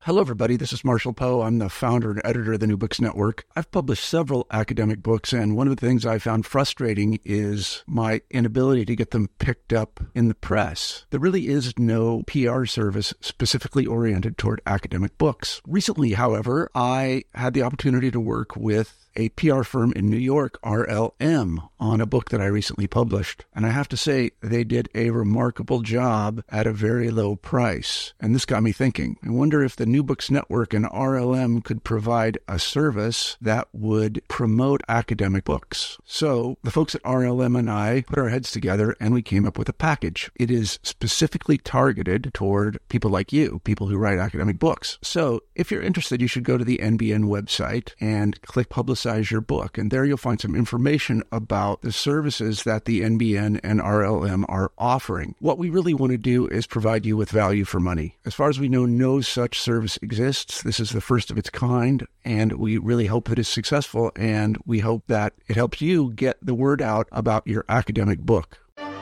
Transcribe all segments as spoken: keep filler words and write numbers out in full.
Hello, everybody. This is Marshall Poe. I'm the founder and editor of the New Books Network. I've published several academic books, and one of the things I found frustrating is my inability to get them picked up in the press. There really is no P R service specifically oriented toward academic books. Recently, however, I had the opportunity to work with a P R firm in New York, R L M, on a book that I recently published. And I have to say, they did a remarkable job at a very low price. And this got me thinking. I wonder if the New Books Network and R L M could provide a service that would promote academic books. So the folks at R L M and I put our heads together and we came up with a package. It is specifically targeted toward people like you, people who write academic books. So if you're interested, you should go to the N B N website and click Publicize your book. And there you'll find some information about the services that the N B N and R L M are offering. What we really want to do is provide you with value for money. As far as we know, no such service exists. This is the first of its kind, and we really hope that it's successful, and we hope that it helps you get the word out about your academic book.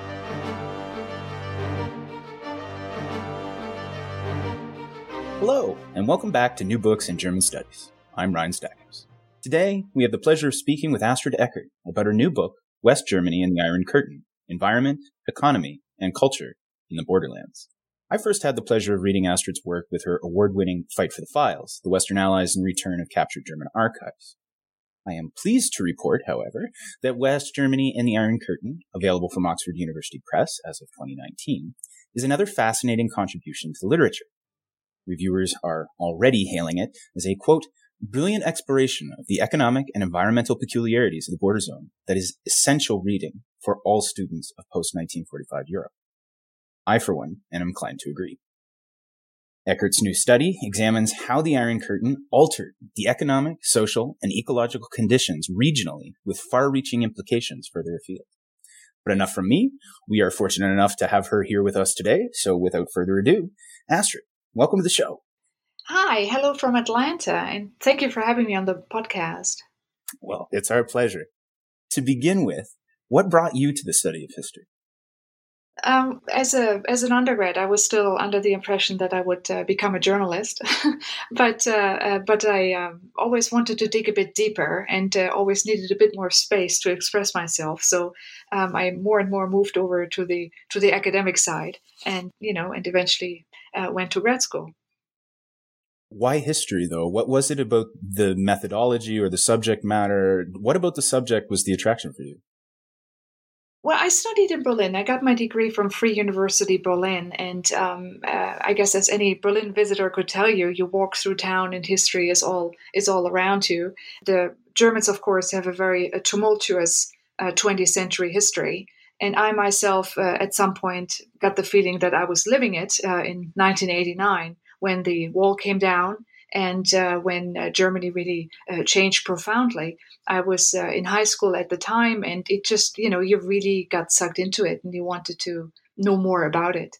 Hello, and welcome back to New Books in German Studies. I'm Ryan Stackhouse. Today, we have the pleasure of speaking with Astrid Eckert about her new book, West Germany and the Iron Curtain, Environment, Economy, and Culture in the Borderlands. I first had the pleasure of reading Astrid's work with her award-winning Fight for the Files, The Western Allies and Return of Captured German Archives. I am pleased to report, however, that West Germany and the Iron Curtain, available from Oxford University Press as of twenty nineteen, is another fascinating contribution to literature. Reviewers are already hailing it as a, quote, brilliant exploration of the economic and environmental peculiarities of the border zone that is essential reading for all students of post nineteen forty-five Europe. I, for one, am inclined to agree. Eckert's new study examines how the Iron Curtain altered the economic, social, and ecological conditions regionally with far-reaching implications further afield. But enough from me. We are fortunate enough to have her here with us today, so without further ado, Astrid, welcome to the show. Hi, hello from Atlanta, and thank you for having me on the podcast. Well, it's our pleasure. To begin with, what brought you to the study of history? Um, as a as an undergrad, I was still under the impression that I would uh, become a journalist, but uh, uh, but I um, always wanted to dig a bit deeper and uh, always needed a bit more space to express myself. So um, I more and more moved over to the to the academic side, and you know, and eventually uh, went to grad school. Why history, though? What was it about the methodology or the subject matter? What about the subject was the attraction for you? Well, I studied in Berlin. I got my degree from Free University Berlin. And um, uh, I guess as any Berlin visitor could tell you, you walk through town and history is all is all around you. The Germans, of course, have a very uh, tumultuous uh, twentieth century history. And I myself, uh, at some point, got the feeling that I was living it uh, in nineteen eighty-nine, when the wall came down and uh, when uh, Germany really uh, changed profoundly. I was uh, in high school at the time, and it just, you know, you really got sucked into it and you wanted to know more about it.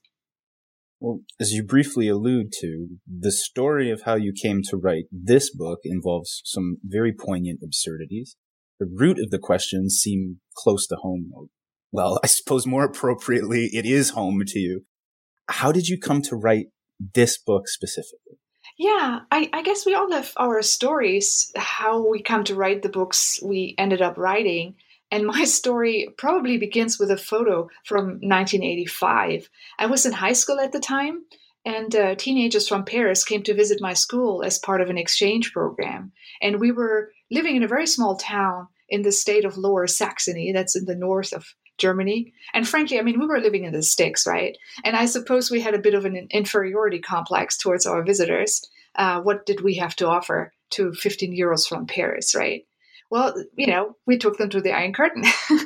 Well, as you briefly allude to, the story of how you came to write this book involves some very poignant absurdities. The root of the questions seem close to home. Well, I suppose more appropriately, it is home to you. How did you come to write this book specifically? Yeah, I, I guess we all have our stories, how we come to write the books we ended up writing. And my story probably begins with a photo from nineteen eighty-five. I was in high school at the time, and uh, teenagers from Paris came to visit my school as part of an exchange program. And we were living in a very small town in the state of Lower Saxony, that's in the north of Germany. And frankly, I mean, we were living in the sticks, right? And I suppose we had a bit of an inferiority complex towards our visitors. Uh, what did we have to offer to fifteen euros from Paris, right? Well, you know, we took them to the Iron Curtain.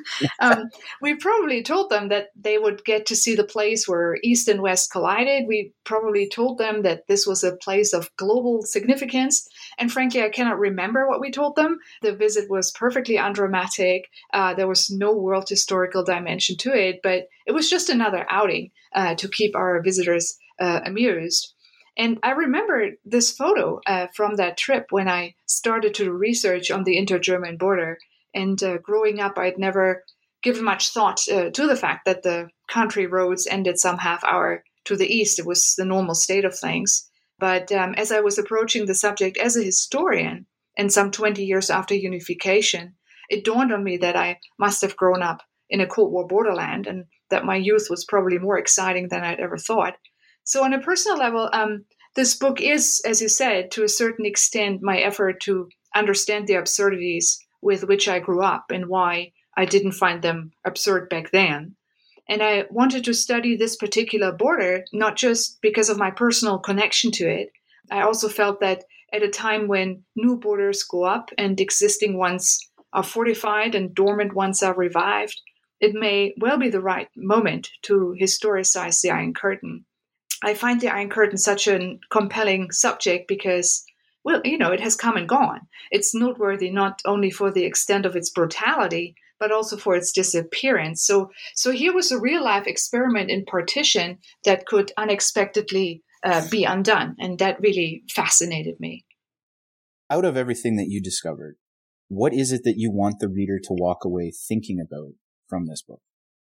um, we probably told them that they would get to see the place where East and West collided. We probably told them that this was a place of global significance. And frankly, I cannot remember what we told them. The visit was perfectly undramatic. Uh, there was no world historical dimension to it, but it was just another outing uh, to keep our visitors uh, amused. And I remember this photo uh, from that trip when I started to research on the inter-German border. And uh, growing up, I'd never given much thought uh, to the fact that the country roads ended some half hour to the east. It was the normal state of things. But um, as I was approaching the subject as a historian, and some twenty years after unification, it dawned on me that I must have grown up in a Cold War borderland and that my youth was probably more exciting than I'd ever thought. So on a personal level, um, this book is, as you said, to a certain extent, my effort to understand the absurdities with which I grew up and why I didn't find them absurd back then. And I wanted to study this particular border, not just because of my personal connection to it. I also felt that at a time when new borders go up and existing ones are fortified and dormant ones are revived, it may well be the right moment to historicize the Iron Curtain. I find the Iron Curtain such a compelling subject because, well, you know, it has come and gone. It's noteworthy not only for the extent of its brutality, but also for its disappearance. So, so here was a real-life experiment in partition that could unexpectedly uh, be undone, and that really fascinated me. Out of everything that you discovered, what is it that you want the reader to walk away thinking about from this book?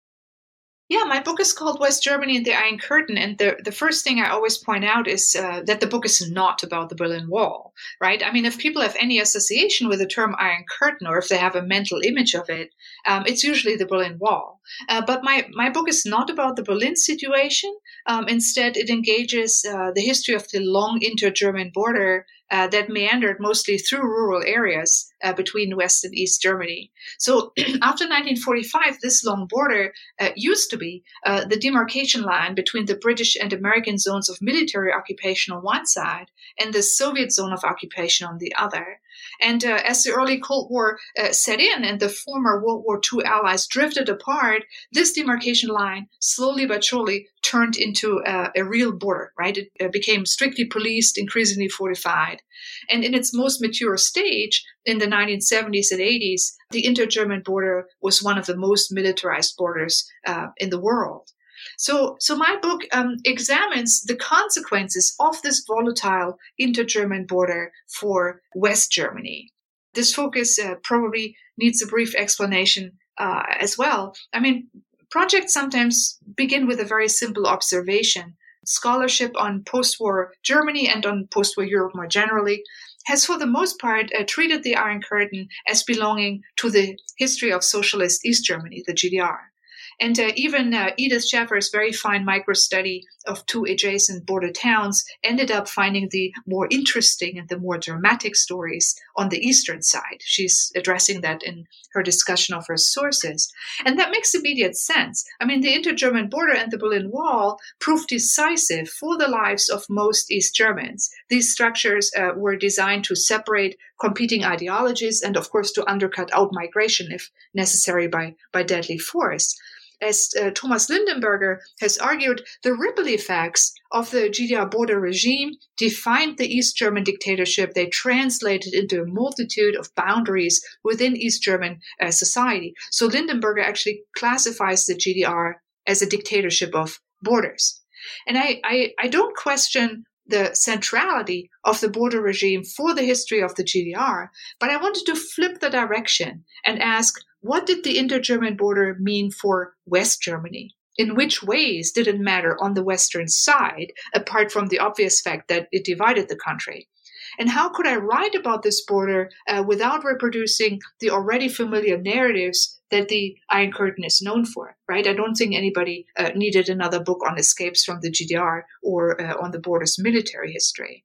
Yeah, my book is called West Germany and the Iron Curtain. And the, the first thing I always point out is uh, that the book is not about the Berlin Wall, right? I mean, if people have any association with the term Iron Curtain, or if they have a mental image of it, um, it's usually the Berlin Wall. Uh, but my, my book is not about the Berlin situation. Um, instead, it engages uh, the history of the long inter-German border uh, that meandered mostly through rural areas uh, between West and East Germany. So after nineteen forty-five, this long border uh, used to be uh, the demarcation line between the British and American zones of military occupation on one side and the Soviet zone of occupation on the other. And uh, as the early Cold War uh, set in and the former World War Two allies drifted apart, this demarcation line slowly but surely turned into uh, a real border, right? It uh, became strictly policed, increasingly fortified. And in its most mature stage, in the nineteen seventies and eighties, the inter-German border was one of the most militarized borders uh, in the world. So, so my book um, examines the consequences of this volatile inter-German border for West Germany. This focus uh, probably needs a brief explanation uh, as well. I mean, projects sometimes begin with a very simple observation. Scholarship on post-war Germany and on post-war Europe more generally has for the most part uh, treated the Iron Curtain as belonging to the history of socialist East Germany, the G D R. And uh, even uh, Edith Schaeffer's very fine micro-study of two adjacent border towns ended up finding the more interesting and the more dramatic stories on the eastern side. She's addressing that in her discussion of her sources. And that makes immediate sense. I mean, the inter-German border and the Berlin Wall proved decisive for the lives of most East Germans. These structures uh, were designed to separate competing ideologies and, of course, to undercut out migration if necessary by, by deadly force. As uh, Thomas Lindenberger has argued, the ripple effects of the G D R border regime defined the East German dictatorship. They translated into a multitude of boundaries within East German uh, society. So Lindenberger actually classifies the G D R as a dictatorship of borders. And I, I, I don't question the centrality of the border regime for the history of the G D R, but I wanted to flip the direction and ask, what did the inter-German border mean for West Germany? In which ways did it matter on the Western side, apart from the obvious fact that it divided the country? And how could I write about this border uh, without reproducing the already familiar narratives that the Iron Curtain is known for, right? I don't think anybody uh, needed another book on escapes from the G D R or uh, on the border's military history.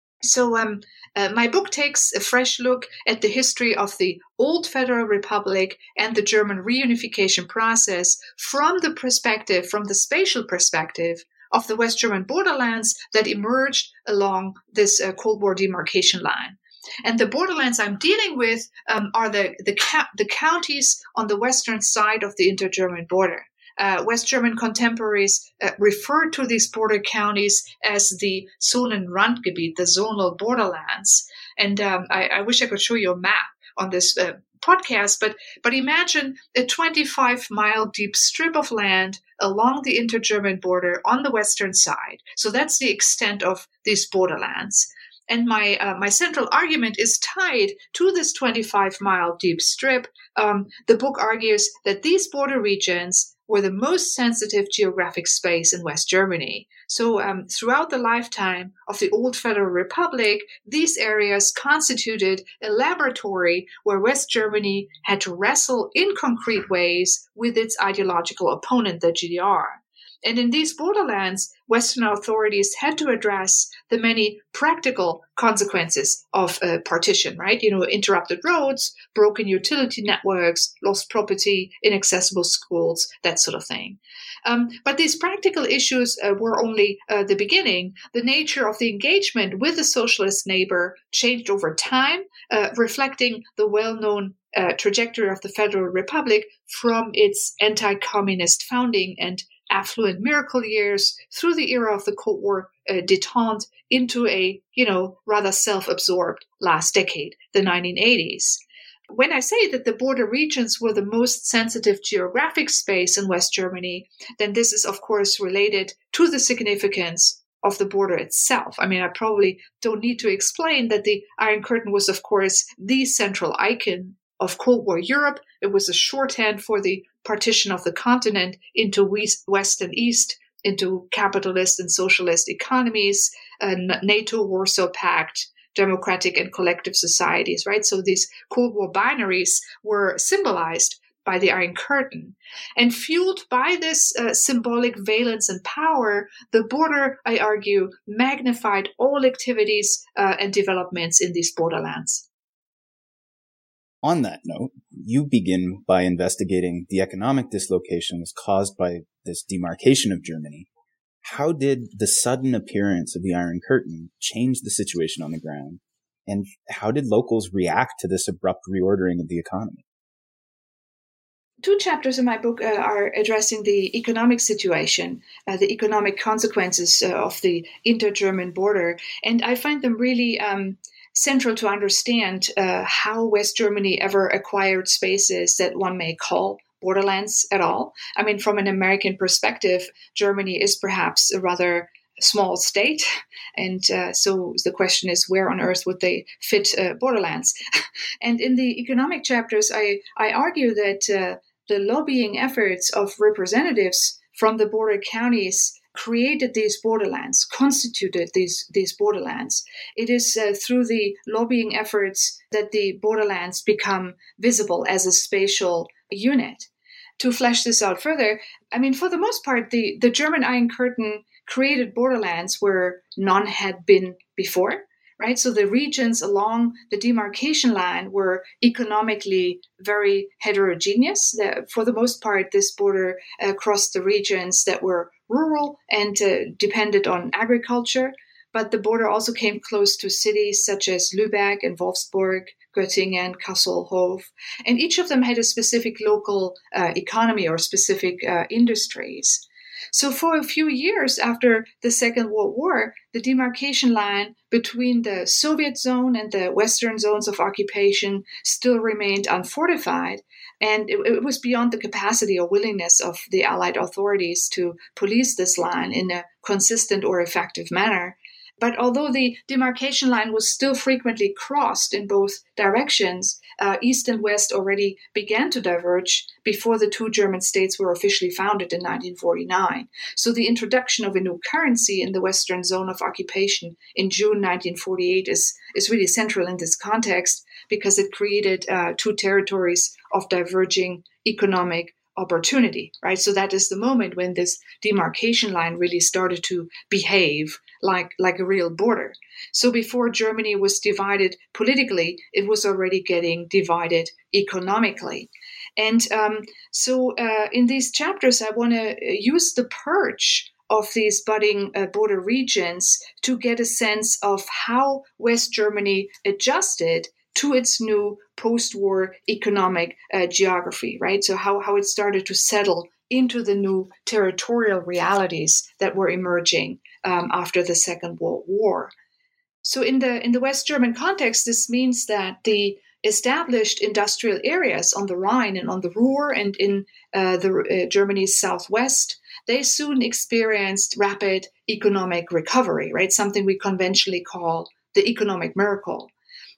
So um, uh, my book takes a fresh look at the history of the old Federal Republic and the German reunification process from the perspective, from the spatial perspective of the West German borderlands that emerged along this uh, Cold War demarcation line. And the borderlands I'm dealing with um, are the, the, ca- the counties on the western side of the inter-German border. Uh, West German contemporaries uh, referred to these border counties as the Zonenrandgebiet, the zonal borderlands. And um, I, I wish I could show you a map on this uh, podcast, but but imagine a twenty-five mile deep strip of land along the inter-German border on the western side. So that's the extent of these borderlands. And my uh, my central argument is tied to this twenty-five mile deep strip. Um, the book argues that these border regions were the most sensitive geographic space in West Germany. So um, throughout the lifetime of the old Federal Republic, these areas constituted a laboratory where West Germany had to wrestle in concrete ways with its ideological opponent, the G D R. And in these borderlands, Western authorities had to address the many practical consequences of uh, partition, right? You know, interrupted roads, broken utility networks, lost property, inaccessible schools, that sort of thing. Um, but these practical issues uh, were only uh, the beginning. The nature of the engagement with the socialist neighbor changed over time, uh, reflecting the well-known uh, trajectory of the Federal Republic from its anti-communist founding and affluent miracle years through the era of the Cold War uh, detente into a, you know, rather self-absorbed last decade, the nineteen eighties. When I say that the border regions were the most sensitive geographic space in West Germany, then this is, of course, related to the significance of the border itself. I mean, I probably don't need to explain that the Iron Curtain was, of course, the central icon of Cold War Europe. It was a shorthand for the partition of the continent into West and East, into capitalist and socialist economies, uh, NATO, Warsaw Pact, democratic and collective societies, right? So these Cold War binaries were symbolized by the Iron Curtain. And fueled by this uh, symbolic valence and power, the border, I argue, magnified all activities uh, and developments in these borderlands. On that note, you begin by investigating the economic dislocations caused by this demarcation of Germany. How did the sudden appearance of the Iron Curtain change the situation on the ground? And how did locals react to this abrupt reordering of the economy? Two chapters in my book uh, are addressing the economic situation, uh, the economic consequences uh, of the inter-German border. And I find them really um, central to understand uh, how West Germany ever acquired spaces that one may call borderlands at all. I mean, from an American perspective, Germany is perhaps a rather small state. And uh, so the question is, where on earth would they fit uh, borderlands? And in the economic chapters, I, I argue that uh, the lobbying efforts of representatives from the border counties created these borderlands, constituted these, these borderlands. It is uh, through the lobbying efforts that the borderlands become visible as a spatial unit. To flesh this out further, I mean, for the most part, the, the German Iron Curtain created borderlands where none had been before, right? So the regions along the demarcation line were economically very heterogeneous. The, for the most part, this border uh, crossed the regions that were rural and uh, depended on agriculture. But the border also came close to cities such as Lübeck and Wolfsburg, Göttingen, Kassel, Hof. And each of them had a specific local uh, economy or specific uh, industries. So for a few years after the Second World War, the demarcation line between the Soviet zone and the Western zones of occupation still remained unfortified. And it, it was beyond the capacity or willingness of the Allied authorities to police this line in a consistent or effective manner. But although the demarcation line was still frequently crossed in both directions, uh, East and West already began to diverge before the two German states were officially founded in nineteen forty-nine. So the introduction of a new currency in the Western zone of occupation in June nineteen forty-eight is, is really central in this context because it created uh, two territories of diverging economic opportunity, right? So that is the moment when this demarcation line really started to behave like, like a real border. So before Germany was divided politically, it was already getting divided economically. And um, so uh, in these chapters, I want to use the purge of these budding uh, border regions to get a sense of how West Germany adjusted to its new post-war economic uh, geography, right? So how, how it started to settle into the new territorial realities that were emerging um, after the Second World War. So in the in the West German context, this means that the established industrial areas on the Rhine and on the Ruhr and in uh, the uh, Germany's southwest, they soon experienced rapid economic recovery, right? Something we conventionally call the economic miracle.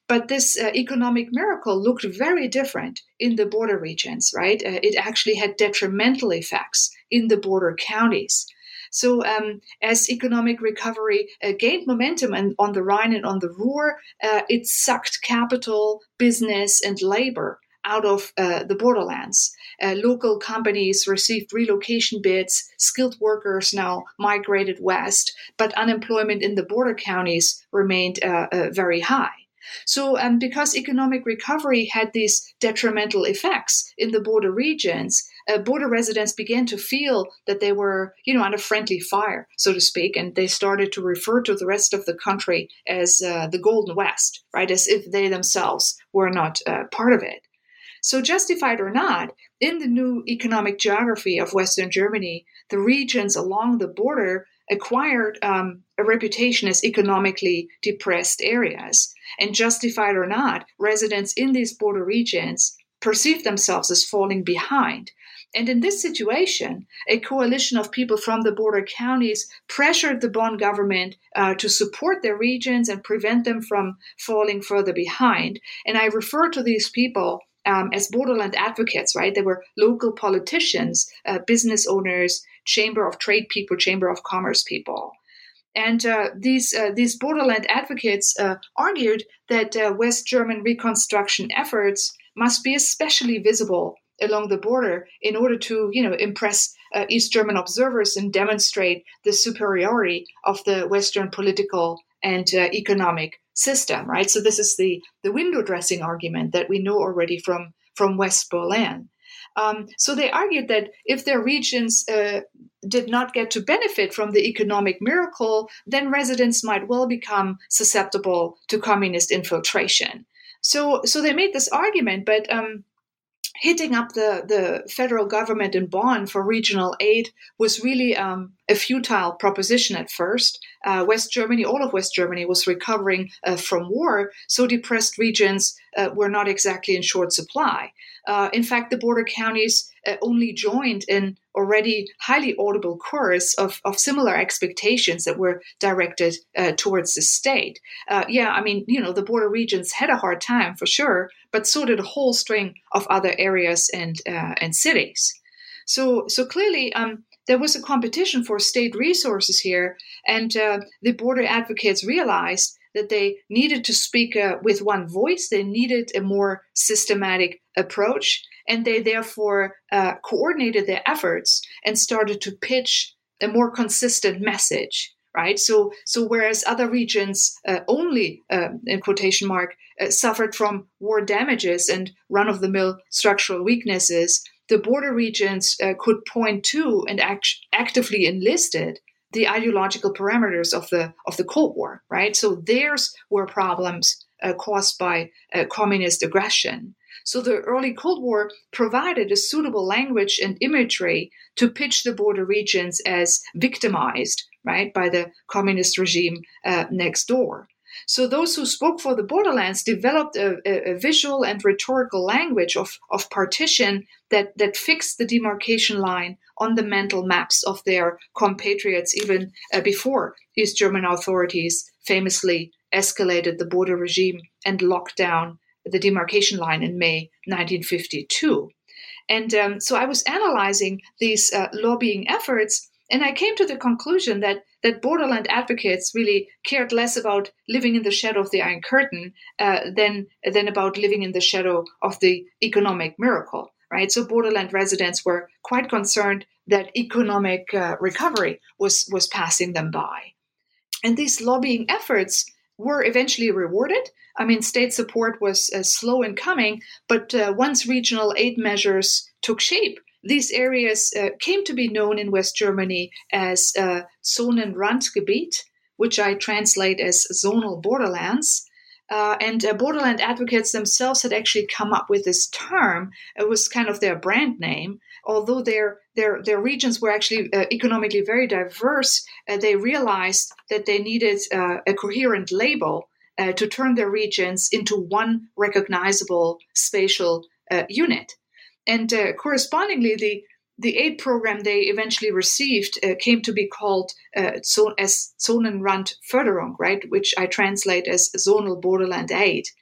But this uh, economic miracle looked very different in the border regions, right? Uh, it actually had detrimental effects in the border counties. So um, as economic recovery uh, gained momentum and on the Rhine and on the Ruhr, uh, it sucked capital, business, and labor out of uh, the borderlands. Uh, local companies received relocation bids, skilled workers now migrated west, but unemployment in the border counties remained uh, uh, very high. So um, because economic recovery had these detrimental effects in the border regions, uh, border residents began to feel that they were, you know, under friendly fire, so to speak, and they started to refer to the rest of the country as uh, the Golden West, right, as if they themselves were not uh, part of it. So justified or not, in the new economic geography of Western Germany, the regions along the border acquired um, a reputation as economically depressed areas. And justified or not, residents in these border regions perceived themselves as falling behind. And in this situation, a coalition of people from the border counties pressured the Bonn government uh, to support their regions and prevent them from falling further behind. And I refer to these people Um, as borderland advocates, right? They were local politicians, uh, business owners, chamber of trade people, chamber of commerce people. And uh, these uh, these borderland advocates uh, argued that uh, West German reconstruction efforts must be especially visible along the border in order to, you know, impress uh, East German observers and demonstrate the superiority of the Western political and uh, economic system, right? So this is the, the window dressing argument that we know already from, from West Berlin. Um, so they argued that if their regions uh, did not get to benefit from the economic miracle, then residents might well become susceptible to communist infiltration. So, so they made this argument, but um, hitting up the, the federal government in Bonn for regional aid was really um, a futile proposition at first. Uh, West Germany, all of West Germany was recovering uh, from war, so depressed regions uh, were not exactly in short supply. Uh, in fact, the border counties uh, only joined in already highly audible chorus of, of similar expectations that were directed uh, towards the state. Uh, yeah, I mean, you know, the border regions had a hard time for sure, but so did a whole string of other areas and uh, and cities. So, so clearly, um, there was a competition for state resources here, and uh, the border advocates realized that they needed to speak uh, with one voice. They needed a more systematic approach, and they therefore uh, coordinated their efforts and started to pitch a more consistent message, right? So, so whereas other regions uh, only, uh, in quotation mark, uh, suffered from war damages and run-of-the-mill structural weaknesses, the border regions uh, could point to and act- actively enlisted the ideological parameters of the of the Cold War, right? So theirs were problems uh, caused by uh, communist aggression. So the early Cold War provided a suitable language and imagery to pitch the border regions as victimized, right, by the communist regime uh, next door. So those who spoke for the borderlands developed a, a, a visual and rhetorical language of, of partition that, that fixed the demarcation line on the mental maps of their compatriots even uh, before East German authorities famously escalated the border regime and locked down the demarcation line in May nineteen fifty-two. And um, so I was analyzing these uh, lobbying efforts, and I came to the conclusion that that borderland advocates really cared less about living in the shadow of the Iron Curtain uh, than, than about living in the shadow of the economic miracle, right? So borderland residents were quite concerned that economic uh, recovery was, was passing them by. And these lobbying efforts were eventually rewarded. I mean, state support was uh, slow in coming, but uh, once regional aid measures took shape, these areas uh, came to be known in West Germany as uh, Zonenrandgebiet, which I translate as zonal borderlands. Uh, and uh, borderland advocates themselves had actually come up with this term. It was kind of their brand name. Although their their their regions were actually uh, economically very diverse, uh, they realized that they needed uh, a coherent label uh, to turn their regions into one recognizable spatial uh, unit. And uh, correspondingly, the, the aid program they eventually received uh, came to be called uh, as Zonenrandförderung, right, which I translate as zonal borderland aid.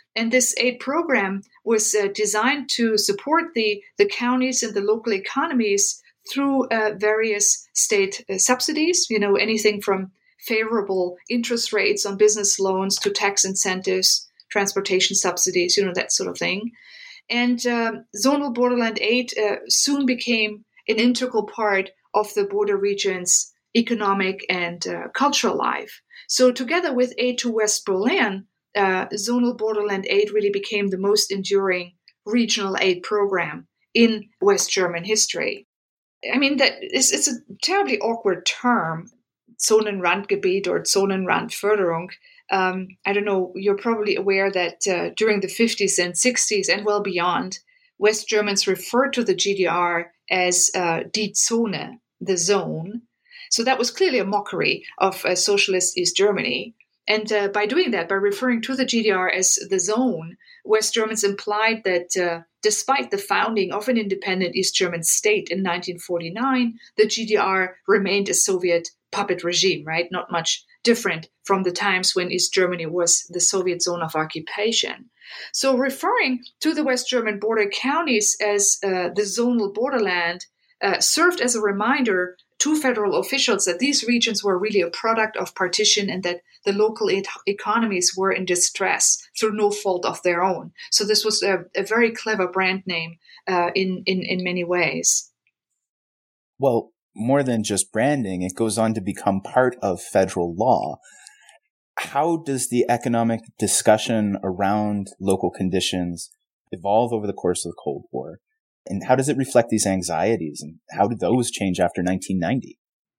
And this aid program was uh, designed to support the, the counties and the local economies through uh, various state uh, subsidies, you know, anything from favorable interest rates on business loans to tax incentives, transportation subsidies, you know, that sort of thing. And um, zonal borderland aid uh, soon became an integral part of the border region's economic and uh, cultural life. So together with aid to West Berlin, uh, zonal borderland aid really became the most enduring regional aid program in West German history. I mean, that is, it's a terribly awkward term, Zonenrandgebiet or Zonenrandförderung. Um, I don't know, you're probably aware that uh, during the fifties and sixties and well beyond, West Germans referred to the G D R as uh, die Zone, the zone. So that was clearly a mockery of uh, socialist East Germany. And uh, by doing that, by referring to the G D R as the zone, West Germans implied that uh, despite the founding of an independent East German state in nineteen forty-nine, the G D R remained a Soviet puppet regime, right? Not much different from the times when East Germany was the Soviet zone of occupation. So referring to the West German border counties as uh, the zonal borderland uh, served as a reminder to federal officials that these regions were really a product of partition and that the local e- economies were in distress through no fault of their own. So this was a, a very clever brand name uh, in, in, in many ways. Well, more than just branding, it goes on to become part of federal law. How does the economic discussion around local conditions evolve over the course of the Cold War? And how does it reflect these anxieties? And how did those change after nineteen ninety?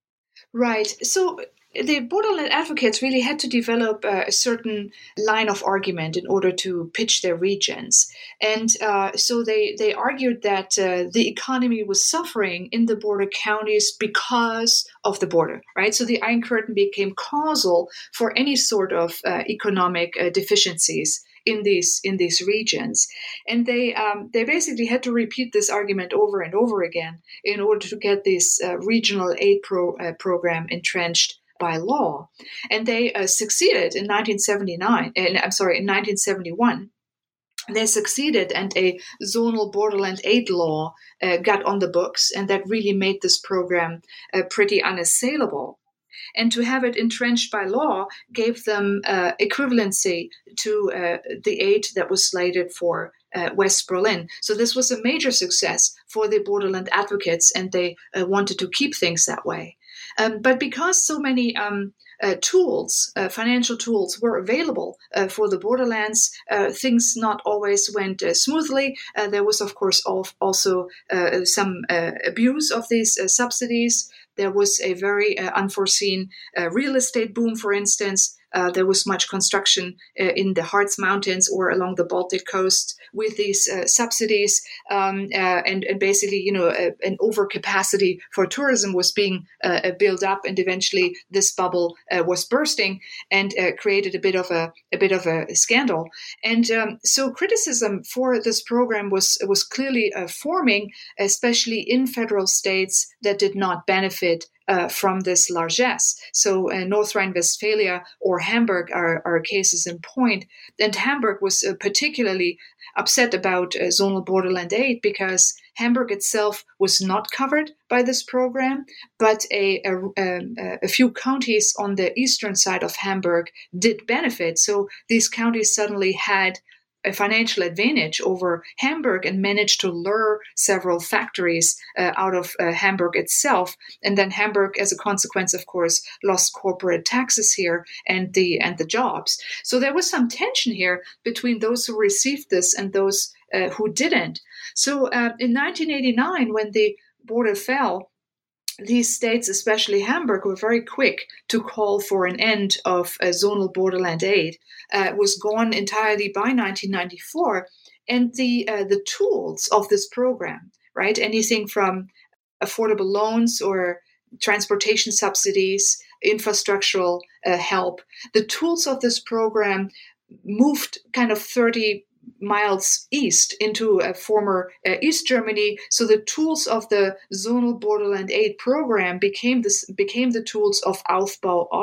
Right. So the borderland advocates really had to develop uh, a certain line of argument in order to pitch their regions. And uh, so they, they argued that uh, the economy was suffering in the border counties because of the border, right? So the Iron Curtain became causal for any sort of uh, economic uh, deficiencies in these in these regions. And they um, they basically had to repeat this argument over and over again in order to get this uh, regional aid pro, uh, program entrenched by law. And they uh, succeeded in nineteen seventy-nine, and I'm sorry, in nineteen seventy-one. They succeeded, and a zonal borderland aid law uh, got on the books, and that really made this program uh, pretty unassailable. And to have it entrenched by law gave them uh, equivalency to uh, the aid that was slated for uh, West Berlin. So this was a major success for the borderland advocates, and they uh, wanted to keep things that way. Um, but because so many um, uh, tools, uh, financial tools, were available uh, for the borderlands, uh, things not always went uh, smoothly. Uh, there was, of course, also uh, some uh, abuse of these uh, subsidies. There was a very uh, unforeseen uh, real estate boom, for instance. Uh, there was much construction uh, in the Harz Mountains or along the Baltic coast with these uh, subsidies, um, uh, and, and basically, you know, a, an overcapacity for tourism was being uh, built up, and eventually this bubble uh, was bursting and uh, created a bit of a a bit of a scandal. And um, so criticism for this program was was clearly uh, forming, especially in federal states that did not benefit Uh, from this largesse. So uh, North Rhine-Westphalia or Hamburg are, are cases in point. And Hamburg was uh, particularly upset about uh, zonal borderland aid because Hamburg itself was not covered by this program, but a, a, a, a few counties on the eastern side of Hamburg did benefit. So these counties suddenly had a financial advantage over Hamburg and managed to lure several factories uh, out of uh, Hamburg itself. And then Hamburg, as a consequence, of course, lost corporate taxes here and the and the jobs. So there was some tension here between those who received this and those uh, who didn't. So uh, in nineteen eighty-nine, when the border fell, these states, especially Hamburg, were very quick to call for an end of uh, zonal borderland aid. Uh, it was gone entirely by nineteen ninety-four. And the uh, the tools of this program, right, anything from affordable loans or transportation subsidies, infrastructural uh, help, the tools of this program moved kind of thirty miles east into uh, former uh, East Germany. So the tools of the zonal borderland aid program became this became the tools of Aufbau Ost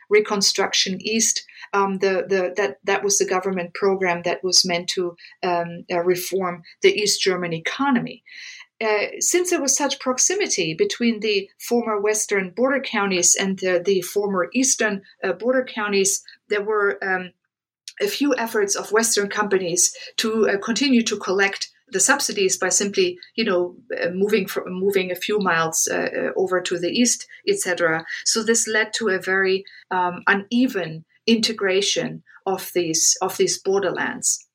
Reconstruction East. Um, the the that that was the government program that was meant to um, uh, reform the East German economy. Uh, since there was such proximity between the former western border counties and the, the former eastern uh, border counties, there were um, a few efforts of Western companies to uh, continue to collect the subsidies by simply, you know, uh, moving from, moving a few miles uh, uh, over to the east, et cetera. So this led to a very um, uneven integration of these of these borderlands.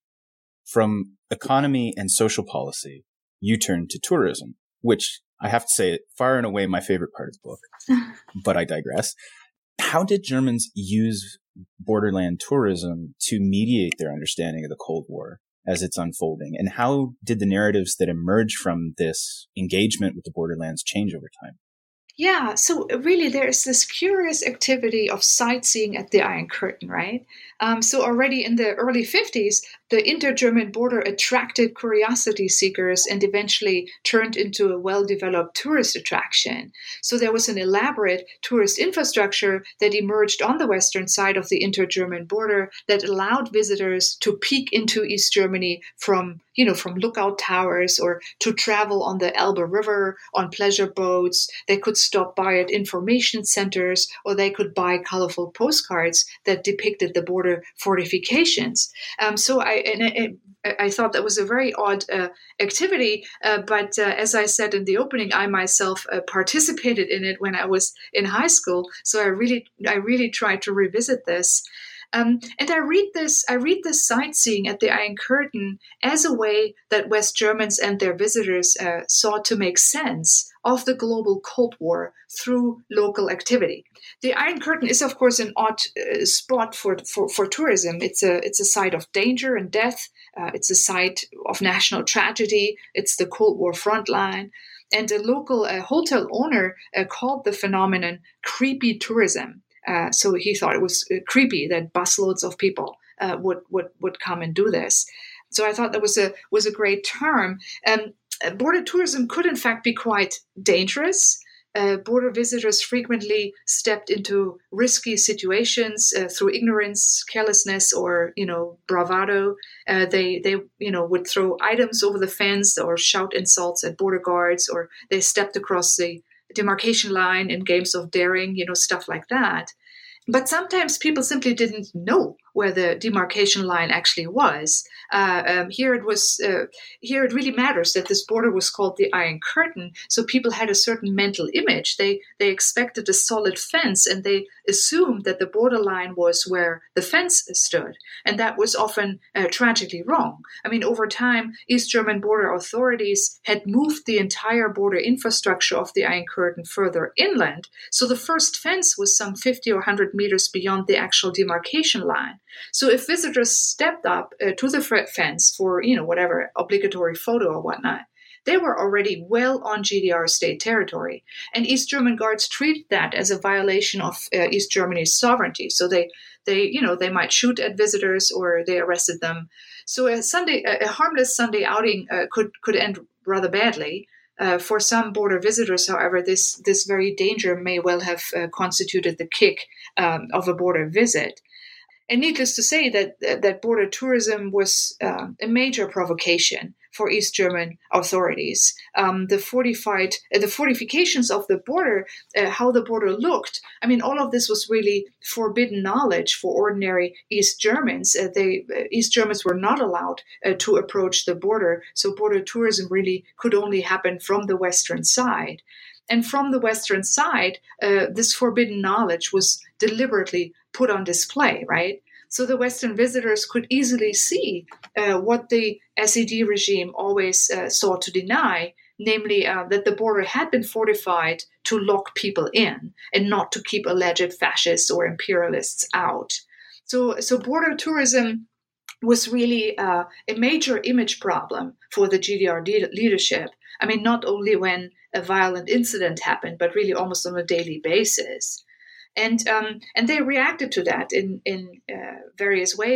From economy and social policy, you turn to tourism, which I have to say, far and away my favorite part of the book, but I digress. How did Germans use borderland tourism to mediate their understanding of the Cold War as it's unfolding? And how did the narratives that emerge from this engagement with the borderlands change over time? Yeah, so really there's this curious activity of sightseeing at the Iron Curtain, right? Um, so already in the early fifties, the inter-German border attracted curiosity seekers and eventually turned into a well-developed tourist attraction. So there was an elaborate tourist infrastructure that emerged on the western side of the inter-German border that allowed visitors to peek into East Germany from, you know, from lookout towers, or to travel on the Elbe River on pleasure boats. They could stop by at information centers, or they could buy colorful postcards that depicted the border fortifications. Um, so I and I, I thought that was a very odd uh, activity, uh, but uh, as I said in the opening, I myself uh, participated in it when I was in high school. So I really, I really tried to revisit this. Um, and I read this, I read this sightseeing at the Iron Curtain as a way that West Germans and their visitors uh, sought to make sense of the global Cold War through local activity. The Iron Curtain is, of course, an odd uh, spot for, for, for tourism. It's a, it's a site of danger and death. Uh, it's a site of national tragedy. It's the Cold War front line. And a local uh, hotel owner uh, called the phenomenon creepy tourism. Uh, so he thought it was uh, creepy that busloads of people uh, would, would would come and do this. So I thought that was a was a great term. Um, border tourism could in fact be quite dangerous. Uh, border visitors frequently stepped into risky situations uh, through ignorance, carelessness, or you know bravado. Uh, they they you know would throw items over the fence or shout insults at border guards, or they stepped across the demarcation line in games of daring, you know, stuff like that. But sometimes people simply didn't know where the demarcation line actually was. Uh, um, here it was. Uh, here it really matters that this border was called the Iron Curtain, so people had a certain mental image. They they expected a solid fence, and they assumed that the borderline was where the fence stood, and that was often uh, tragically wrong. I mean, over time, East German border authorities had moved the entire border infrastructure of the Iron Curtain further inland, so the first fence was some fifty or one hundred meters beyond the actual demarcation line. So if visitors stepped up uh, to the fence for, you know, whatever, obligatory photo or whatnot, they were already well on G D R state territory. And East German guards treated that as a violation of uh, East Germany's sovereignty. So they, they, you know, they might shoot at visitors or they arrested them. So a Sunday, a harmless Sunday outing uh, could, could end rather badly. Uh, for some border visitors, however, this, this very danger may well have uh, constituted the kick um, of a border visit. And needless to say that that border tourism was uh, a major provocation for East German authorities. Um, the fortified, uh, the fortifications of the border, uh, how the border looked. I mean, all of this was really forbidden knowledge for ordinary East Germans. Uh, they uh, East Germans were not allowed uh, to approach the border, so border tourism really could only happen from the western side. And from the western side, uh, this forbidden knowledge was deliberately put on display, right? So the Western visitors could easily see uh, what the S E D regime always uh, sought to deny, namely uh, that the border had been fortified to lock people in and not to keep alleged fascists or imperialists out. So, so border tourism was really uh, a major image problem for the G D R de- leadership. I mean, not only when a violent incident happened, but really almost on a daily basis. And um, and they reacted to that in in uh, various ways.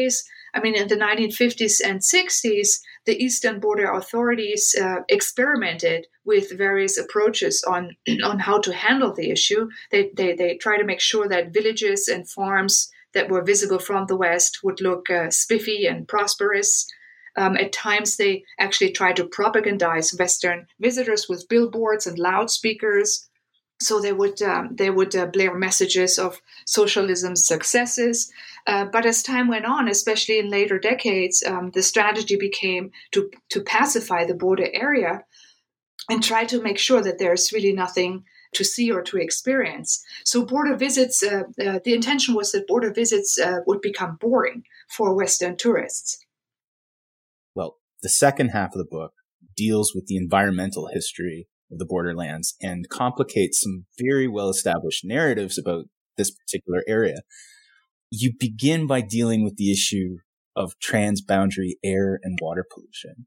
I mean, in the nineteen fifties and sixties, the Eastern border authorities uh, experimented with various approaches on, on how to handle the issue. They, they, they try to make sure that villages and farms that were visible from the West would look uh, spiffy and prosperous. Um, at times, they actually try to propagandize Western visitors with billboards and loudspeakers. So they would um, they would uh, blare messages of socialism's successes. Uh, but as time went on, especially in later decades, um, the strategy became to, to pacify the border area and try to make sure that there's really nothing to see or to experience. So border visits, uh, uh, the intention was that border visits uh, would become boring for Western tourists. Well, the second half of the book deals with the environmental history of the borderlands and complicates some very well-established narratives about this particular area. You begin by dealing with the issue of transboundary air and water pollution.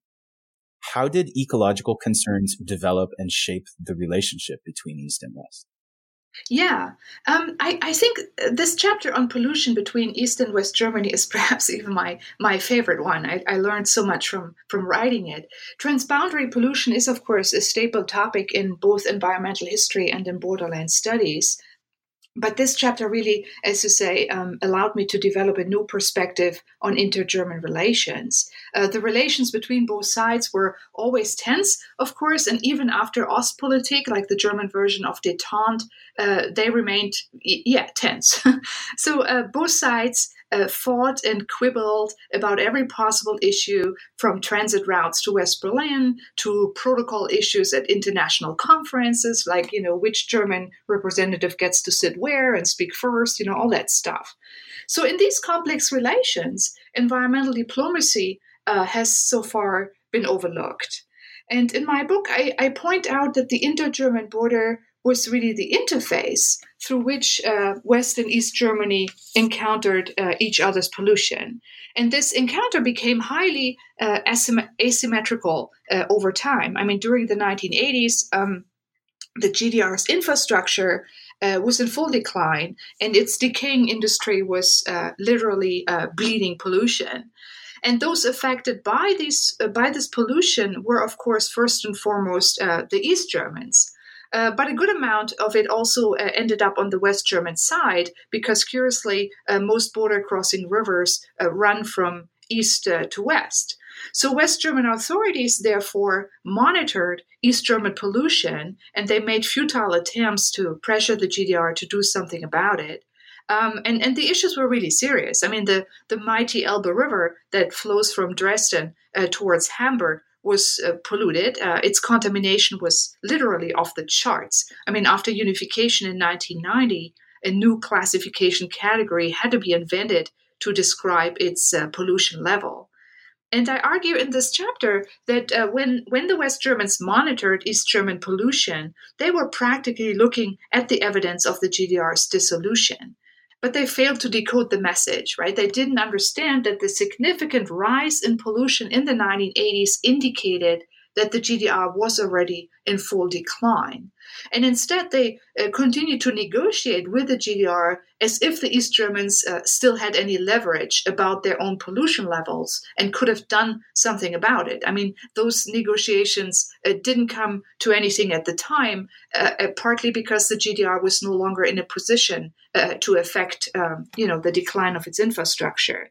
How did ecological concerns develop and shape the relationship between East and West? Yeah, um, I, I think this chapter on pollution between East and West Germany is perhaps even my, my favorite one. I, I learned so much from, from writing it. Transboundary pollution is, of course, a staple topic in both environmental history and in borderland studies. But this chapter really, as you say, um, allowed me to develop a new perspective on inter-German relations. Uh, the relations between both sides were always tense, of course, and even after Ostpolitik, like the German version of Détente, uh, they remained, yeah, tense. So uh, both sides uh, fought and quibbled about every possible issue, from transit routes to West Berlin to protocol issues at international conferences, like, you know, which German representative gets to sit where and speak first, you know, all that stuff. So in these complex relations, environmental diplomacy uh, has so far been overlooked. And in my book, I, I point out that the inter-German border was really the interface through which uh, West and East Germany encountered uh, each other's pollution. And this encounter became highly uh, asym- asymmetrical uh, over time. I mean, during the nineteen eighties, um, the G D R's infrastructure uh, was in full decline, and its decaying industry was uh, literally uh, bleeding pollution. And those affected by these uh, by this pollution were, of course, first and foremost uh, the East Germans. Uh, but a good amount of it also uh, ended up on the West German side, because curiously, uh, most border crossing rivers uh, run from east uh, to west. So West German authorities, therefore, monitored East German pollution, and they made futile attempts to pressure the G D R to do something about it. Um, and, and the issues were really serious. I mean, the, the mighty Elbe River that flows from Dresden uh, towards Hamburg was uh, polluted. Uh, its contamination was literally off the charts. I mean, after unification in nineteen ninety, a new classification category had to be invented to describe its uh, pollution level. And I argue in this chapter that uh, when, when the West Germans monitored East German pollution, they were practically looking at the evidence of the G D R's dissolution. But they failed to decode the message, right? They didn't understand that the significant rise in pollution in the nineteen eighties indicated that the G D R was already in full decline. And instead, they uh, continued to negotiate with the G D R as if the East Germans uh, still had any leverage about their own pollution levels and could have done something about it. I mean, those negotiations uh, didn't come to anything at the time, uh, uh, partly because the G D R was no longer in a position uh, to affect, um, you know, the decline of its infrastructure.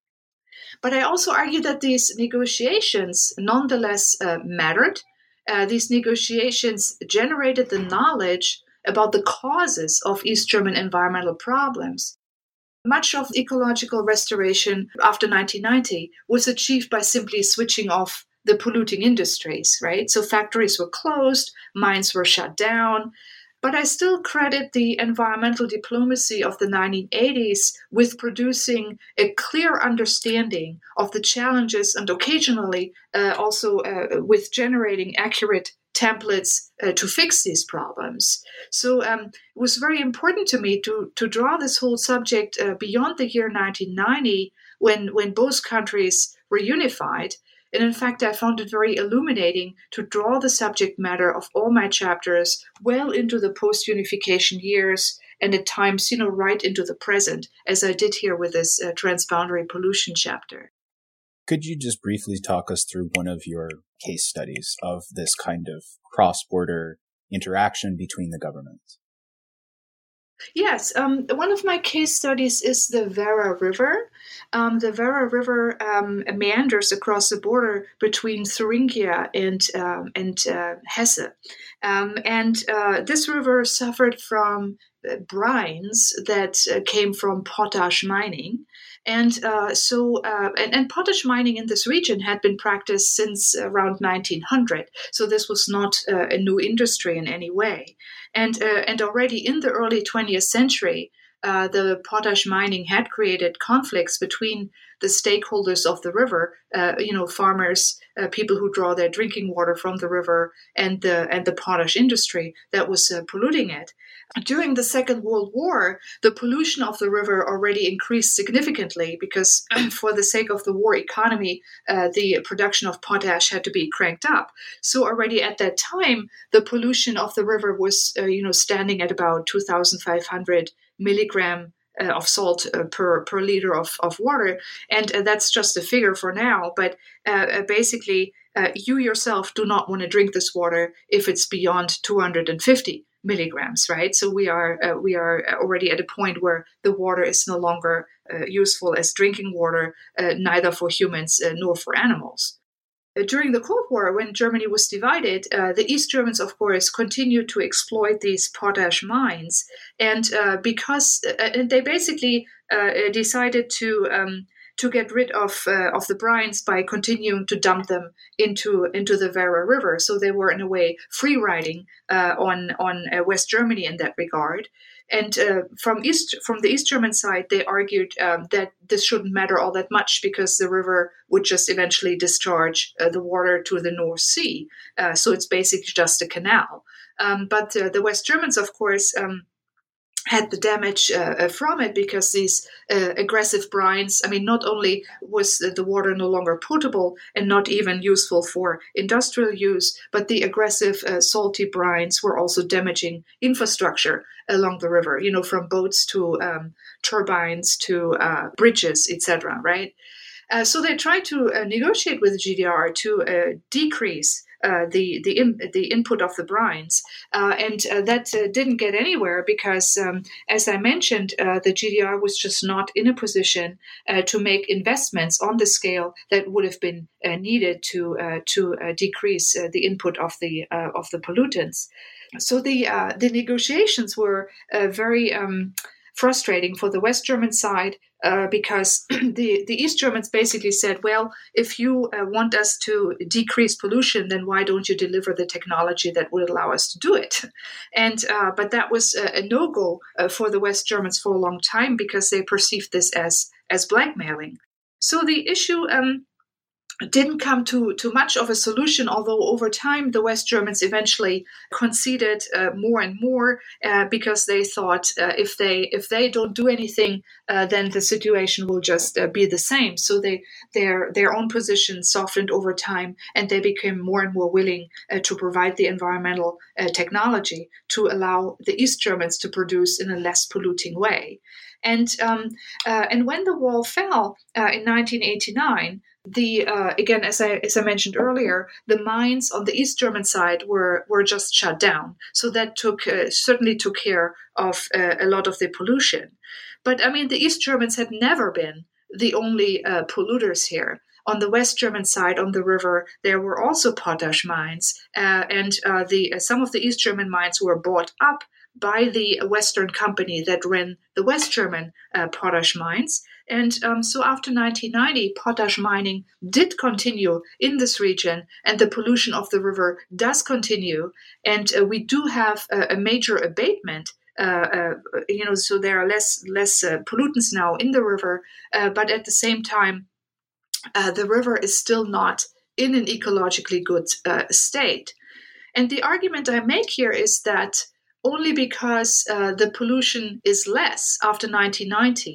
But I also argue that these negotiations nonetheless uh, mattered. Uh, these negotiations generated the knowledge about the causes of East German environmental problems. Much of ecological restoration after nineteen ninety was achieved by simply switching off the polluting industries, right? So factories were closed, mines were shut down. But I still credit the environmental diplomacy of the nineteen eighties with producing a clear understanding of the challenges, and occasionally uh, also uh, with generating accurate templates uh, to fix these problems. So um, it was very important to me to, to draw this whole subject uh, beyond the year nineteen ninety, when, when both countries were unified. And in fact, I found it very illuminating to draw the subject matter of all my chapters well into the post-unification years and at times, you know, right into the present, as I did here with this uh, transboundary pollution chapter. Could you just briefly talk us through one of your case studies of this kind of cross-border interaction between the governments? Yes, um, one of my case studies is the Werra River. Um, the Werra River um, meanders across the border between Thuringia and um, and uh, Hesse, um, and uh, this river suffered from brines that uh, came from potash mining. And uh, so, uh, and, and potash mining in this region had been practiced since around nineteen hundred. So this was not uh, a new industry in any way. And uh, and already in the early twentieth century, uh, the potash mining had created conflicts between the stakeholders of the river, uh, you know, farmers, uh, people who draw their drinking water from the river, and the and the potash industry that was uh, polluting it. During the Second World War, the pollution of the river already increased significantly because for the sake of the war economy, uh, the production of potash had to be cranked up. So already at that time, the pollution of the river was, uh, you know, standing at about two thousand five hundred milligram uh, of salt uh, per, per liter of, of water. And uh, that's just a figure for now. But uh, basically, uh, you yourself do not want to drink this water if it's beyond two hundred fifty milligrams, right? So we are uh, we are already at a point where the water is no longer uh, useful as drinking water, uh, neither for humans uh, nor for animals. Uh, during the Cold War, when Germany was divided, uh, the East Germans, of course, continued to exploit these potash mines, and uh, because uh, and they basically uh, decided to. Um, to get rid of uh, of the brines by continuing to dump them into into the Werra River. So they were in a way free riding uh, on on uh, West Germany in that regard. And uh, from east from the East German side, they argued um, that this shouldn't matter all that much because the river would just eventually discharge uh, the water to the North Sea. Uh, so it's basically just a canal. Um, but uh, the West Germans, of course, um, had the damage uh, from it because these uh, aggressive brines, I mean, not only was the water no longer potable and not even useful for industrial use, but the aggressive uh, salty brines were also damaging infrastructure along the river, you know, from boats to um, turbines to uh, bridges, et cetera, right? Uh, so they tried to uh, negotiate with the G D R to uh, decrease Uh, the the in, the input of the brines, uh, and uh, that uh, didn't get anywhere because, um, as I mentioned, uh, the G D R was just not in a position uh, to make investments on the scale that would have been uh, needed to uh, to uh, decrease uh, the input of the uh, of the pollutants. So the uh, the negotiations were uh, very um, frustrating for the West German side. Uh, because the, the East Germans basically said, well, if you uh, want us to decrease pollution, then why don't you deliver the technology that would allow us to do it? And uh, but that was a, a no-go uh, for the West Germans for a long time because they perceived this as, as blackmailing. So the issue um, didn't come to, to much of a solution, although over time the West Germans eventually conceded uh, more and more uh, because they thought uh, if they if they don't do anything, uh, then the situation will just uh, be the same. So they their their own position softened over time, and they became more and more willing uh, to provide the environmental uh, technology to allow the East Germans to produce in a less polluting way. And um, uh, and when the wall fell uh, in nineteen eighty-nine. The uh, again, as I as I mentioned earlier, the mines on the East German side were were just shut down. So that took uh, certainly took care of uh, a lot of the pollution. But I mean, the East Germans had never been the only uh, polluters here. On the West German side, on the river, there were also potash mines, uh, and uh, the uh, some of the East German mines were bought up by the Western company that ran the West German uh, potash mines. And um, so after nineteen ninety, potash mining did continue in this region, and the pollution of the river does continue. And uh, we do have a, a major abatement. Uh, uh, you know, so there are less less uh, pollutants now in the river, uh, but at the same time, uh, the river is still not in an ecologically good uh, state. And the argument I make here is that only because uh, the pollution is less after nineteen ninety